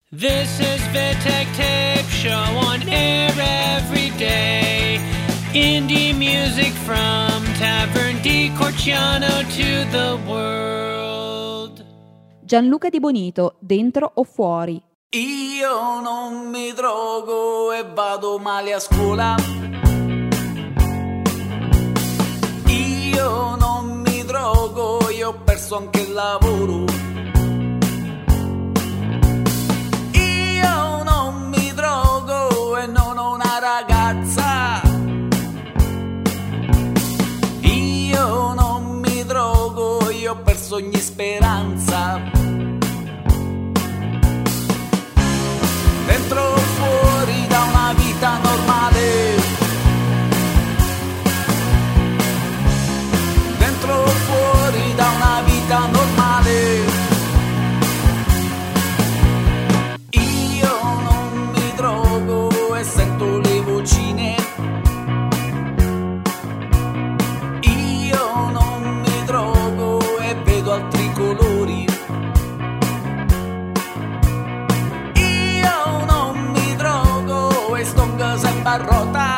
This is Vitek Tape Show on air every day. Indie music from Tavern di Corciano to the world. Gianluca Di Bonito, Dentro o Fuori. Io non mi drogo e vado male a scuola. Io non mi drogo, io ho perso anche il lavoro. Io non mi drogo e non ho una ragazza. Io non mi drogo, io ho perso ogni speranza. Dentro o fuori da una vita normale. Dentro o fuori da una vita normale. Io non mi drogo e sento le vocine. Io non mi drogo e vedo altri colori. Io non mi drogo e sto sempre a rota.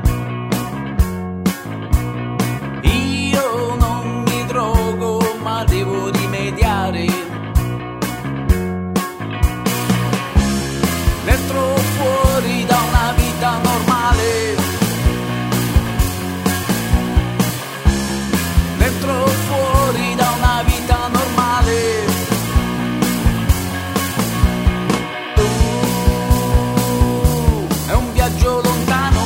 Io non mi drogo ma devo rimediare. Dentro o fuori da una vita normale. Dentro o fuori da una vita normale. È un viaggio lontano.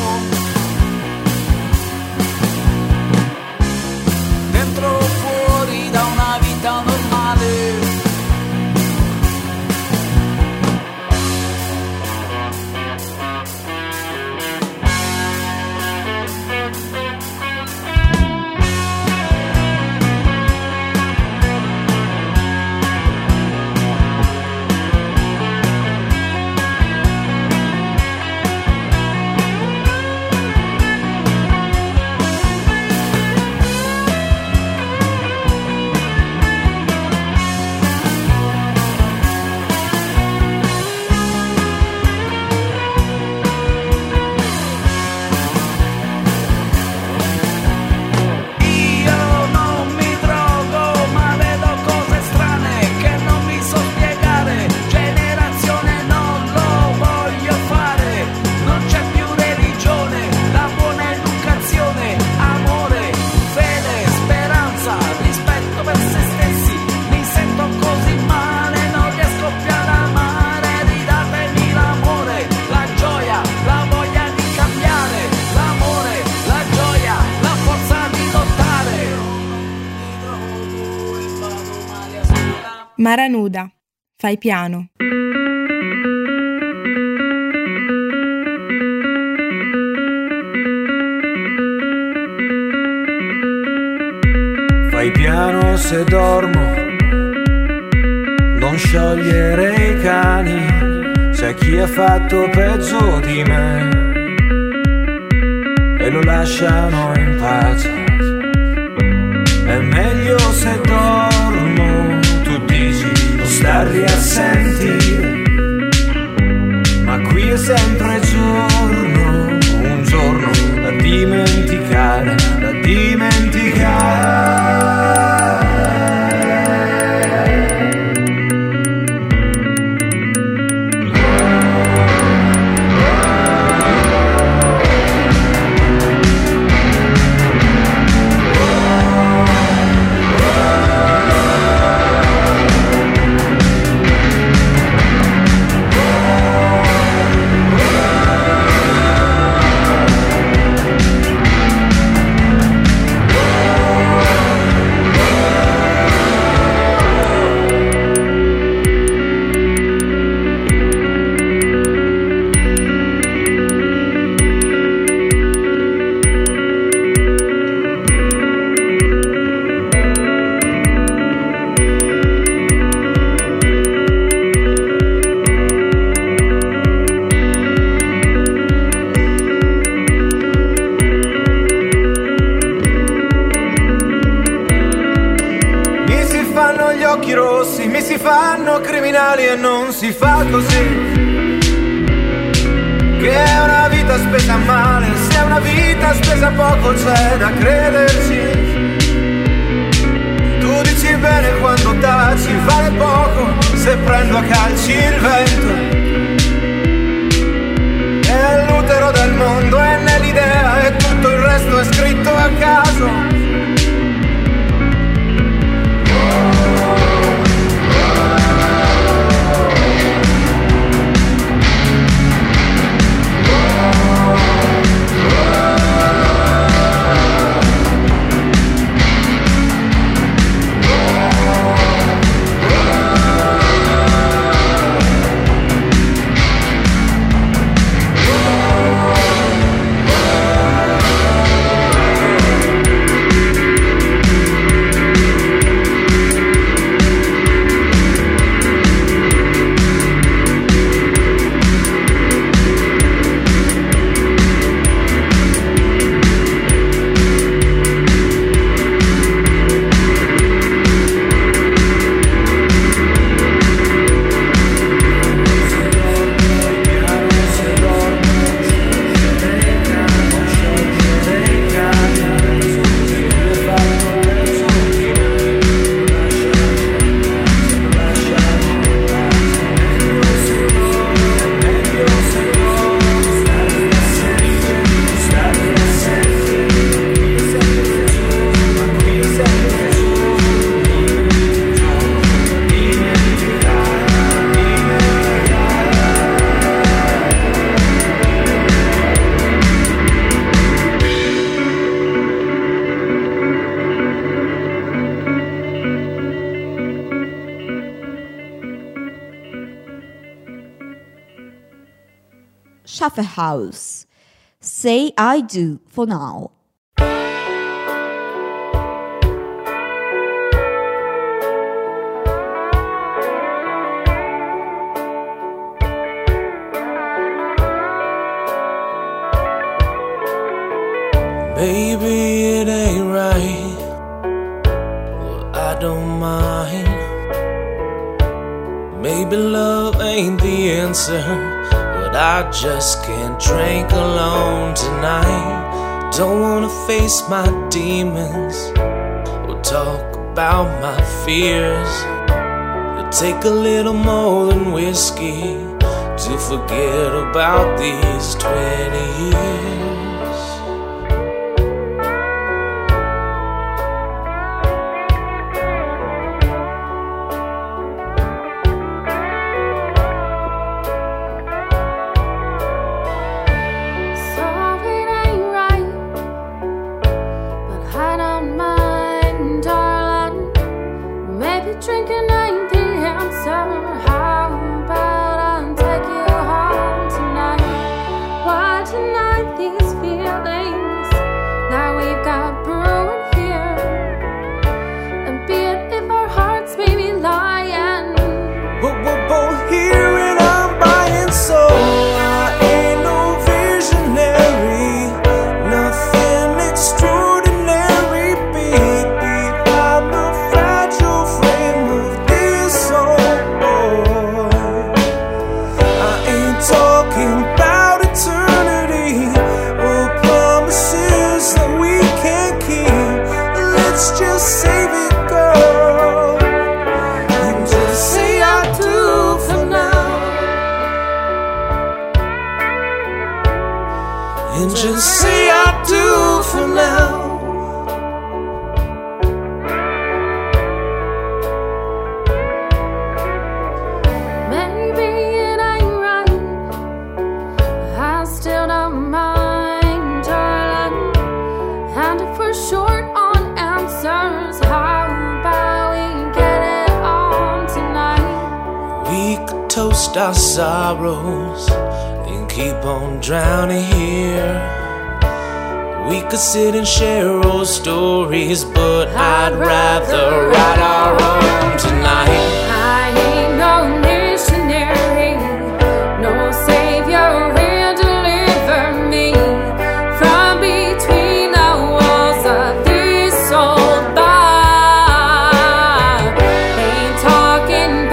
Dentro o fuori da una vita normale. Io non mi drogo ma vedo cose strane che non mi so spiegare. Generazione non lo voglio fare. Non c'è più religione, la buona educazione, amore, fede, speranza, rispetto per se stessi. Mi sento così male, non riesco più ad amare. Ridatemi l'amore, la gioia, la voglia di cambiare. L'amore, la gioia, la forza di lottare. Mara nuda, fai piano. Fai piano se dormo, non sciogliere i cani, c'è chi ha fatto peggio di me e lo lasciano in pace. È meglio se dormo, tu dici, o starli a sentire, ma qui è sempre giorno, un giorno da dimenticare, da dimenticare. si fanno criminali e non si fa così. Che è una vita spesa male, se è una vita spesa poco c'è da crederci. Tu dici bene quando taci, vale poco se prendo a calci il vento. È l'utero del mondo, è nell'idea e tutto il resto è scritto a caso. Shuffle House. Say I Do for Now. Baby, it ain't right. Well, I don't mind. Maybe love ain't the answer, but I just can't drink alone tonight. Don't wanna face my demons or talk about my fears. It'll take a little more than whiskey to forget about these 20 years. Just say I do for now. Maybe it ain't right. I still don't mind, darling. And if we're short on answers, how about we get it on tonight? We could toast our sorrows and keep on drowning here. We could sit and share old stories, but I'd rather write our own tonight. I ain't no missionary, no savior will deliver me from between the walls of this old bar. Ain't talking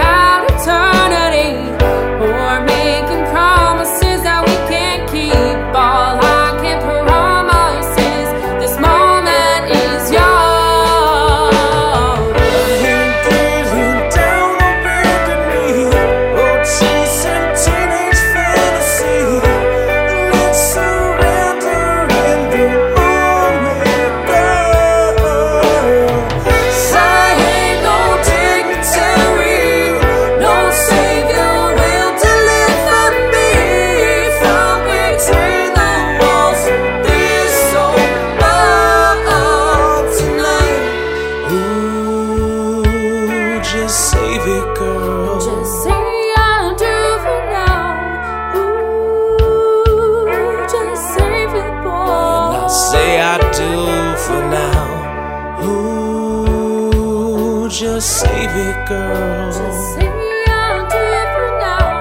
girl. Just say I'll do it for now.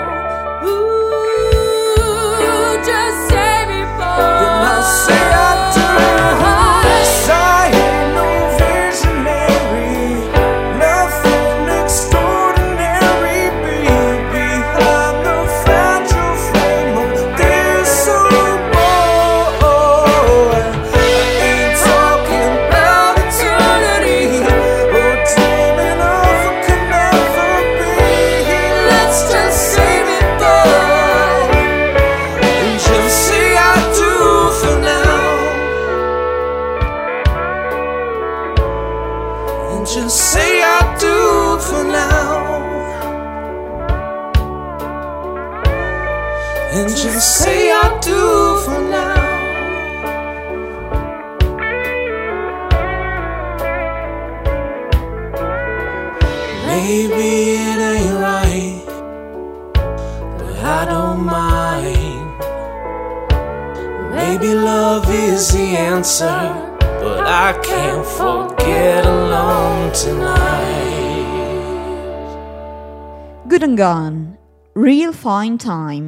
Ooh, just say me, boy. Then I'll say I do. 'Cause I ain't no visionary, nothing extraordinary, baby. I'm the fragile frame of this old boy. I ain't talking about eternity or dreaming of what could never be. Let's just save it, boy. And just say I do for now. And just say I do for now. And just say I do for now. Maybe it ain't right, but I don't mind. Maybe love is the answer, but I can't forget alone tonight. Good and Gone. Real Fine Time.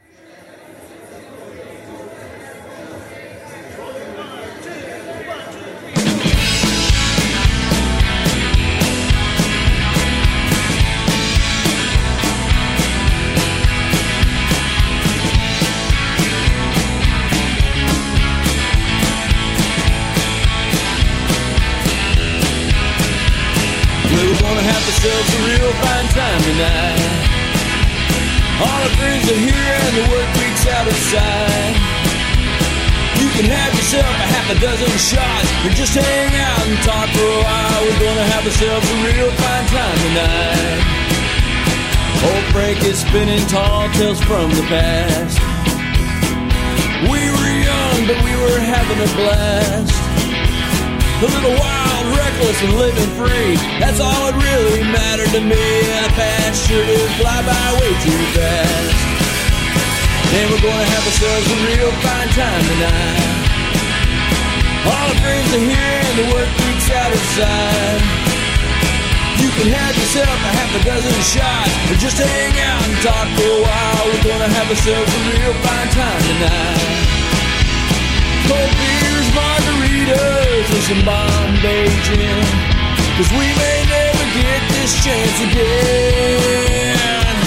We're gonna have ourselves a real fine time tonight. All our friends are here and the work week's out outside. You can have yourself a half a dozen shots or just hang out and talk for a while. We're gonna have ourselves a real fine time tonight. Old Frank is spinning tall tales from the past. We were young, but we were having a blast. A little wild, reckless, and living free. That's all that really mattered to me. And the past sure did fly by way too fast. And we're gonna have ourselves a real fine time tonight. All our friends are here and the work week's out outside. You can have yourself a half a dozen shots or just hang out and talk for a while. We're gonna have ourselves a real fine time tonight. Cold beers, margaritas, and some Bombay gin, 'cause we may never get this chance again.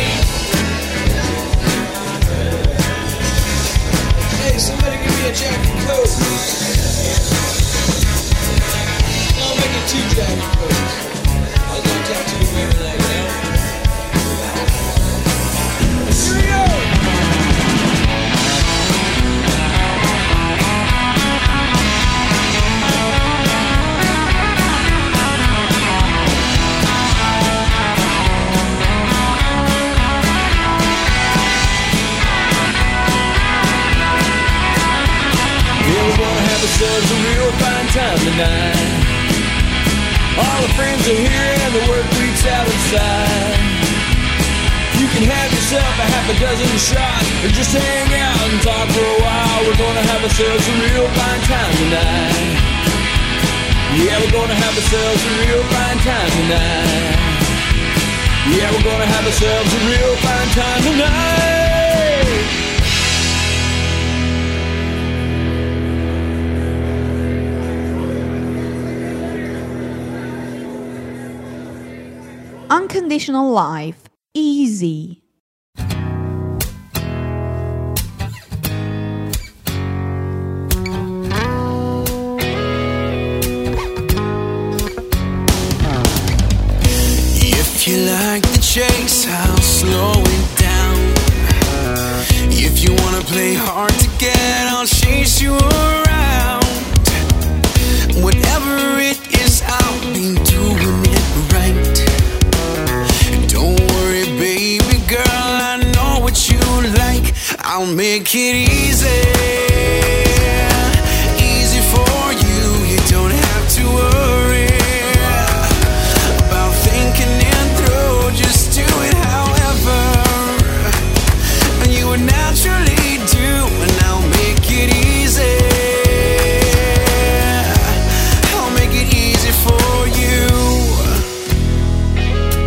Hey, somebody give me a Jack and Coke. I'll make it 2 Jack and Cokes. I'll go talk to you later that night. Here we go! Ourselves a real fine time tonight. All the friends are here and the work week's out outside. You can have yourself a half a dozen shots or just hang out and talk for a while. We're gonna have ourselves a real fine time tonight. Yeah, we're gonna have ourselves a real fine time tonight. Yeah, we're gonna have ourselves a real fine time tonight. Unconditional Life. Easy. If you like the chase, I'll slow it down. If you wanna play hard to get, I'll chase you around. Whatever it is, I'll be doing it right. Don't worry, baby girl, I know what you like. I'll make it easy, easy for you. You don't have to worry about thinking it through. Just do it however you would naturally do, and I'll make it easy. I'll make it easy for you.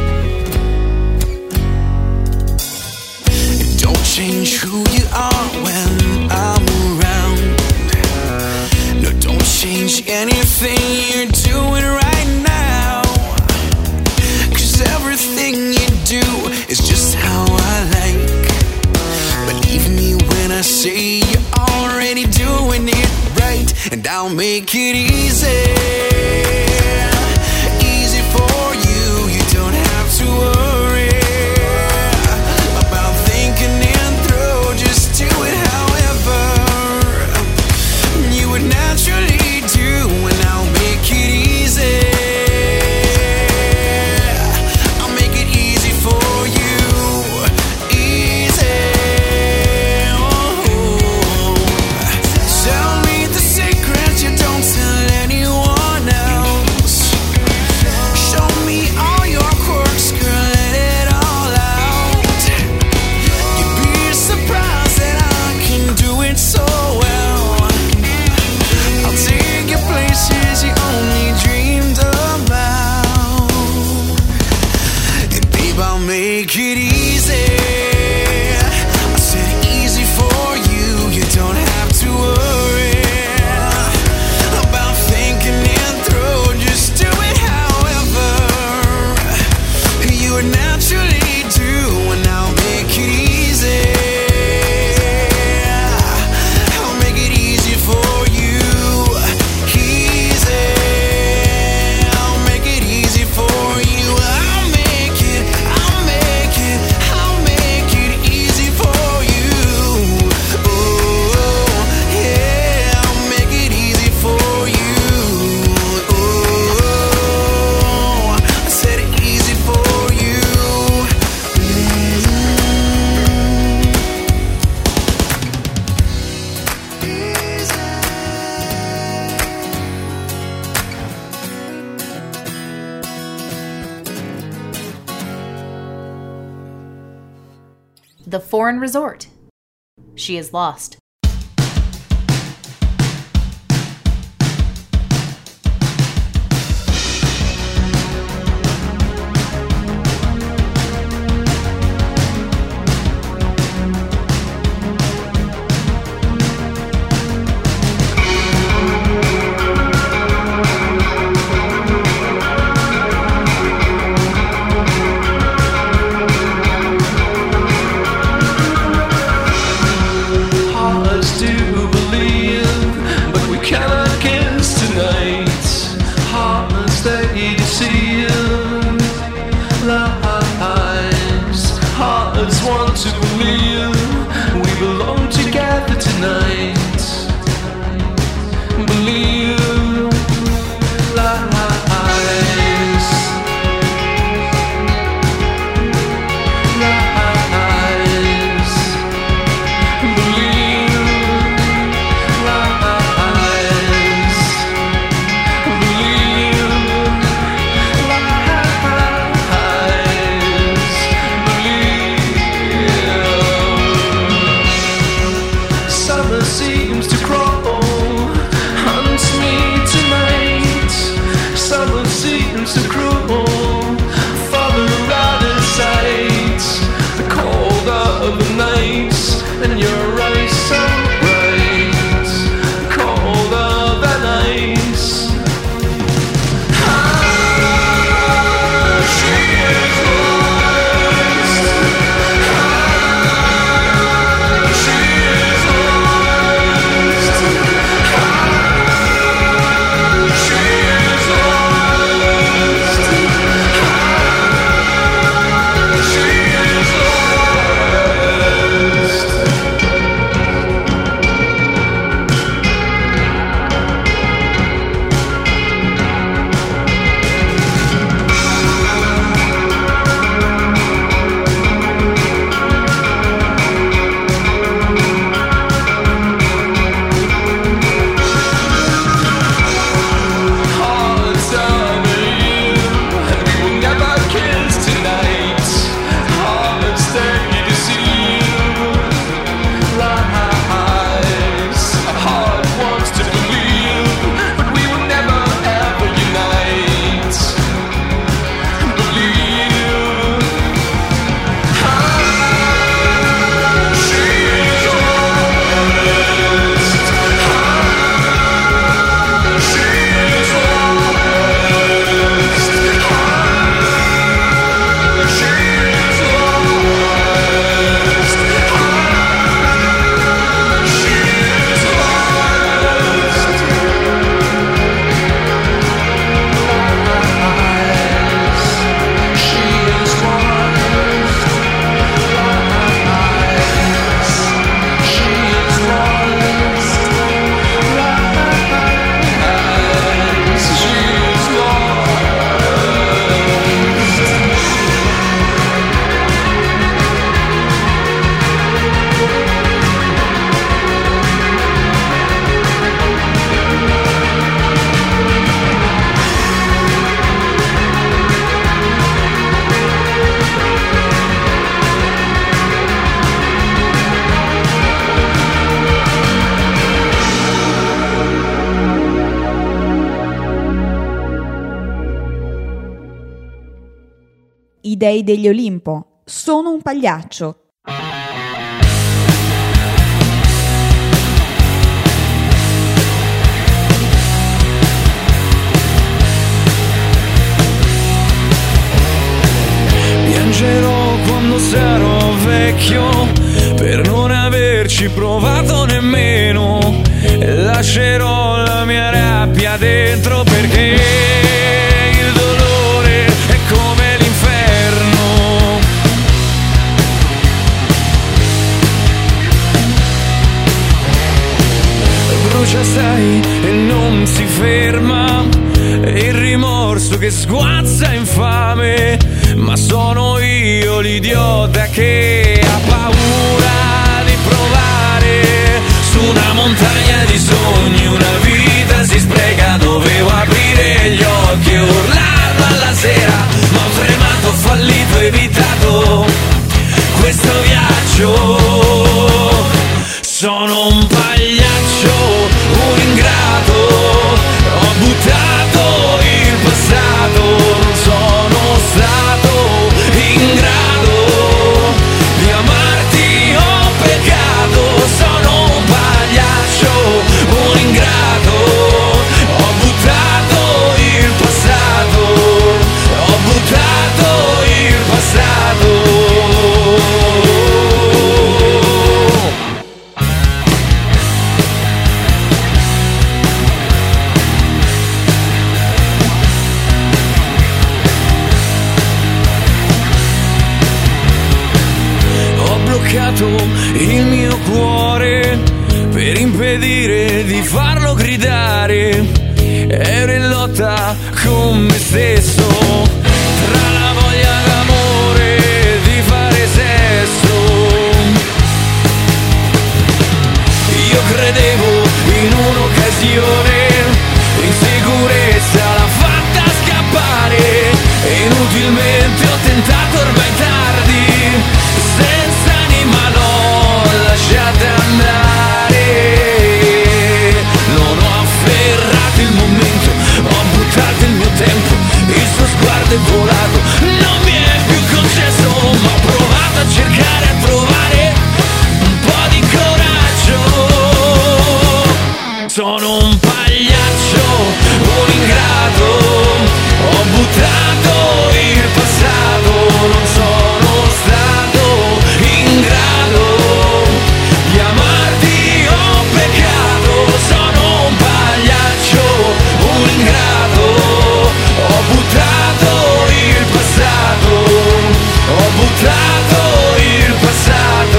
change who you are when I'm around. No, don't change anything you're doing right now. 'Cause everything you do is just how I like. Believe me when I say you're already doing it right. And I'll make it easy. Easy for you. You don't have to worry about thinking it through. Just do it however you would naturally do. And I'll make it easy. I'll make it easy for you. Easy. Oh. Tell me the secrets you don't tell anyone else. Show me all your quirks, girl, let it all out. You'd be surprised that I can do it so well. I'll take you places you only dreamed about. And babe, I'll make it easy. I said easy for you. You don't have to worry about thinking it through. Just do it however you would naturally do. And I'll make it easy. I'll make it easy for you. Easy. I'll make it easy for you. I'll make it easy for you. Oh, yeah, I'll make it easy for you. Oh, I said it easy for you. The Foreign Resort. She is lost. Heart dei degli Olimpo. Sono un pagliaccio. Piangerò quando sarò vecchio per non averci provato nemmeno, e lascerò la mia rabbia dentro perché il dolore è come l'inferno. Brucia sai e non si ferma, e il rimorso che sguazza infame, ma sono io l'idiota che ha paura di provare su una montagna di sogni. Una vita si spreca, dovevo aprire gli occhi e urlarlo alla sera, ma ho tremato, ho fallito, ho evitato questo viaggio. Sono un pagliaccio, un ingrato, ho buttato il passato, non sono stato in grado di amarti, ho peccato. Sono un pagliaccio, un ingrato, ho buttato il passato, ho buttato il passato. Il mio cuore per impedire di farlo gridare, ero in lotta con me stesso, tra la voglia d'amore di fare sesso. Io credevo in un'occasione, in sicurezza l'ha fatta scappare, e inutilmente ho tentato, ormai tardi, senza anima l'ho lasciata andare. Non ho afferrato il momento, ho buttato il mio tempo, il suo sguardo è volato, non mi è più concesso, ma ho provato a cercare, a trovare un po' di coraggio. Sono un pagliaccio, un ingrato, ho buttato il passato, non sono stato in grado di amarti, ho peccato. Sono un pagliaccio, un ingrato, ho buttato il passato, ho buttato il passato.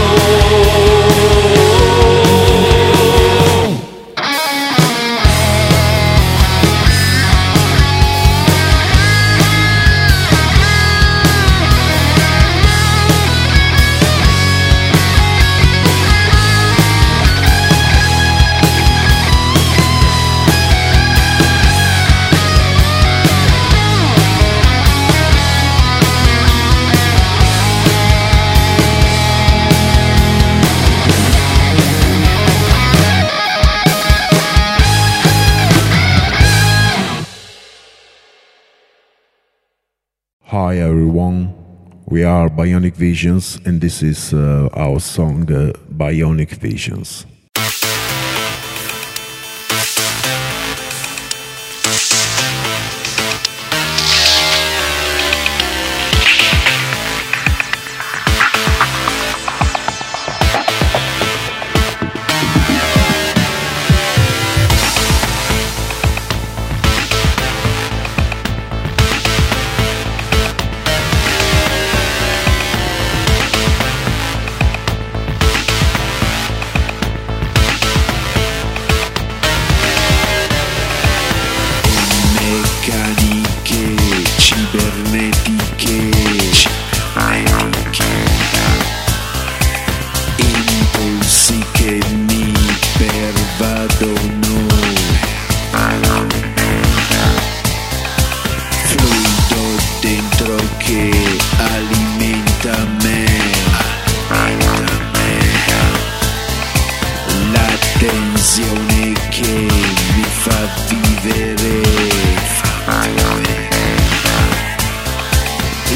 Hi everyone, we are Bionic Visions and this is our song Bionic Visions.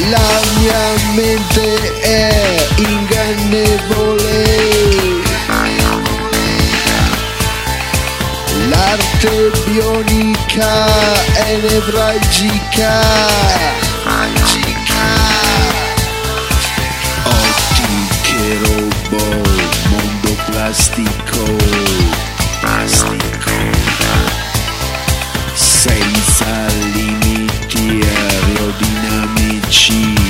La mia mente è ingannevole, l'arte bionica è nevralgica. Ottiche robot, mondo plastico. Senza limiti aerodinamici.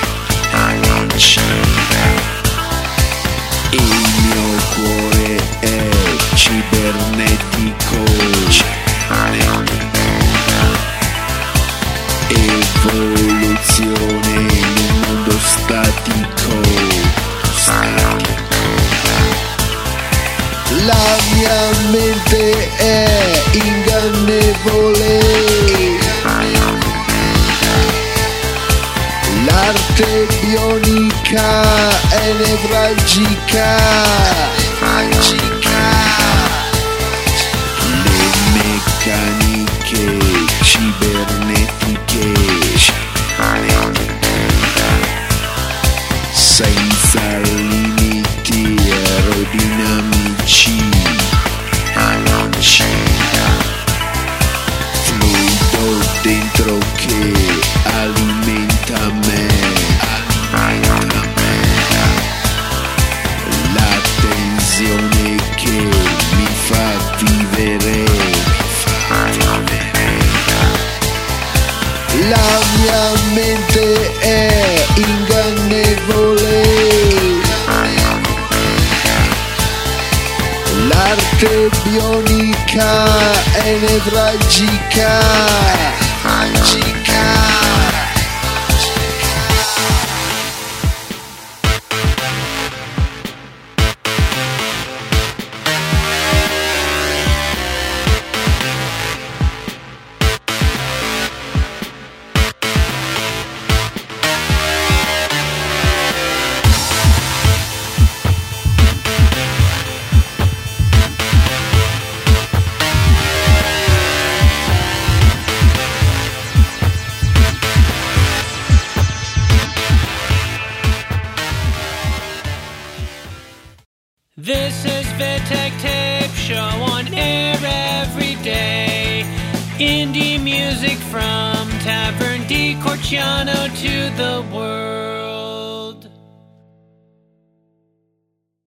Il mio cuore è cibernetico. Evoluzione in un mondo statico. La mia mente è ingannevole, l'arte bionica è nevralgica. Le meccaniche cibernetiche senza limiti aerodinamici. Fluido dentro che alimenta me. La tensione che mi fa vivere. La mia mente è ingannevole, l'arte bionica è nevralgica. This is Vitek Tape Show on air every day. Indie music from Tavern di Corciano to the world.